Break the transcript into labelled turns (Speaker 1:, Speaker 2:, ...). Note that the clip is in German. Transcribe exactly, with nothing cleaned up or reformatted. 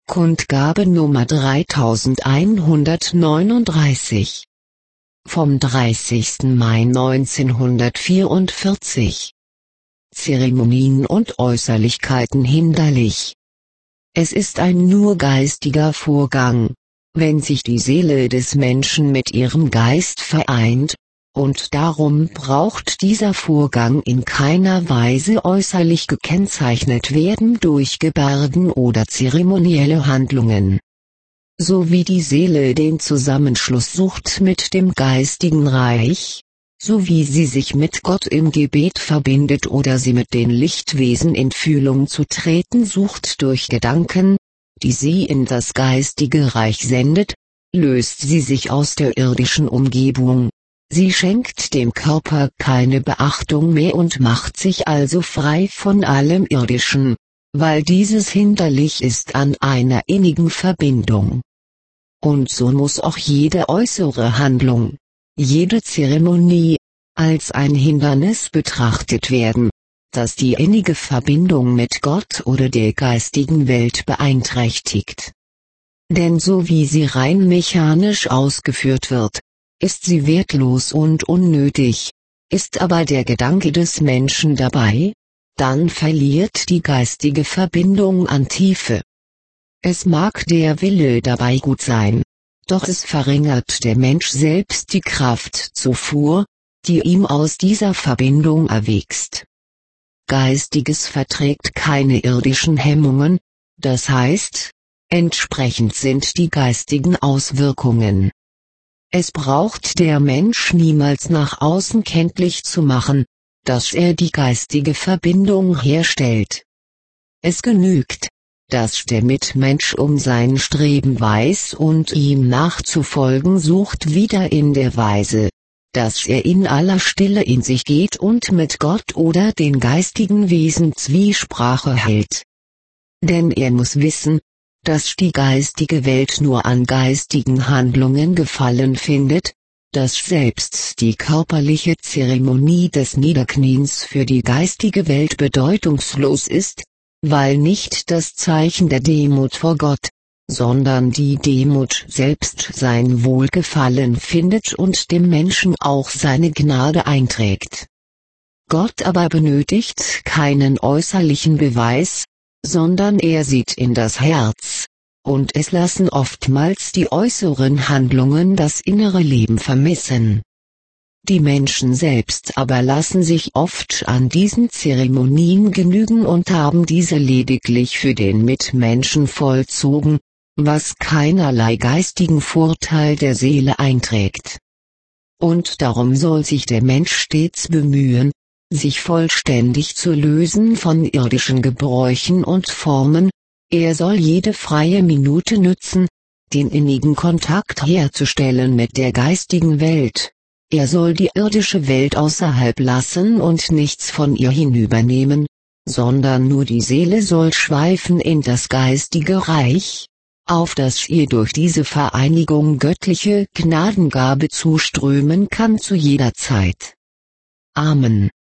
Speaker 1: Kundgabe Nummer dreitausendeinhundertneununddreißig. Vom dreißigsten Mai neunzehnhundertvierundvierzig. Zeremonien und Äußerlichkeiten hinderlich. Es ist ein nur geistiger Vorgang, wenn sich die Seele des Menschen mit ihrem Geist vereint, und darum braucht dieser Vorgang in keiner Weise äußerlich gekennzeichnet werden durch Gebärden oder zeremonielle Handlungen. So wie die Seele den Zusammenschluss sucht mit dem geistigen Reich, so wie sie sich mit Gott im Gebet verbindet oder sie mit den Lichtwesen in Fühlung zu treten sucht durch Gedanken, die sie in das geistige Reich sendet, löst sie sich aus der irdischen Umgebung. Sie schenkt dem Körper keine Beachtung mehr und macht sich also frei von allem Irdischen, weil dieses hinderlich ist an einer innigen Verbindung. Und so muss auch jede äußere Handlung, jede Zeremonie, als ein Hindernis betrachtet werden, das die innige Verbindung mit Gott oder der geistigen Welt beeinträchtigt. Denn so wie sie rein mechanisch ausgeführt wird, ist sie wertlos und unnötig. Ist aber der Gedanke des Menschen dabei, dann verliert die geistige Verbindung an Tiefe. Es mag der Wille dabei gut sein, doch es verringert der Mensch selbst die Kraftzufuhr, die ihm aus dieser Verbindung erwächst. Geistiges verträgt keine irdischen Hemmungen, das heißt, entsprechend sind die geistigen Auswirkungen. Es braucht der Mensch niemals nach außen kenntlich zu machen, dass er die geistige Verbindung herstellt. Es genügt, dass der Mitmensch um sein Streben weiß und ihm nachzufolgen sucht wieder in der Weise, dass er in aller Stille in sich geht und mit Gott oder den geistigen Wesen Zwiesprache hält. Denn er muss wissen, dass die geistige Welt nur an geistigen Handlungen Gefallen findet, dass selbst die körperliche Zeremonie des Niederkniens für die geistige Welt bedeutungslos ist, weil nicht das Zeichen der Demut vor Gott, sondern die Demut selbst sein Wohlgefallen findet und dem Menschen auch seine Gnade einträgt. Gott aber benötigt keinen äußerlichen Beweis, sondern er sieht in das Herz, und es lassen oftmals die äußeren Handlungen das innere Leben vermissen. Die Menschen selbst aber lassen sich oft an diesen Zeremonien genügen und haben diese lediglich für den Mitmenschen vollzogen, was keinerlei geistigen Vorteil der Seele einträgt. Und darum soll sich der Mensch stets bemühen, sich vollständig zu lösen von irdischen Gebräuchen und Formen, er soll jede freie Minute nützen, den innigen Kontakt herzustellen mit der geistigen Welt. Er soll die irdische Welt außerhalb lassen und nichts von ihr hinübernehmen, sondern nur die Seele soll schweifen in das geistige Reich, auf das ihr durch diese Vereinigung göttliche Gnadengabe zuströmen kann zu jeder Zeit. Amen.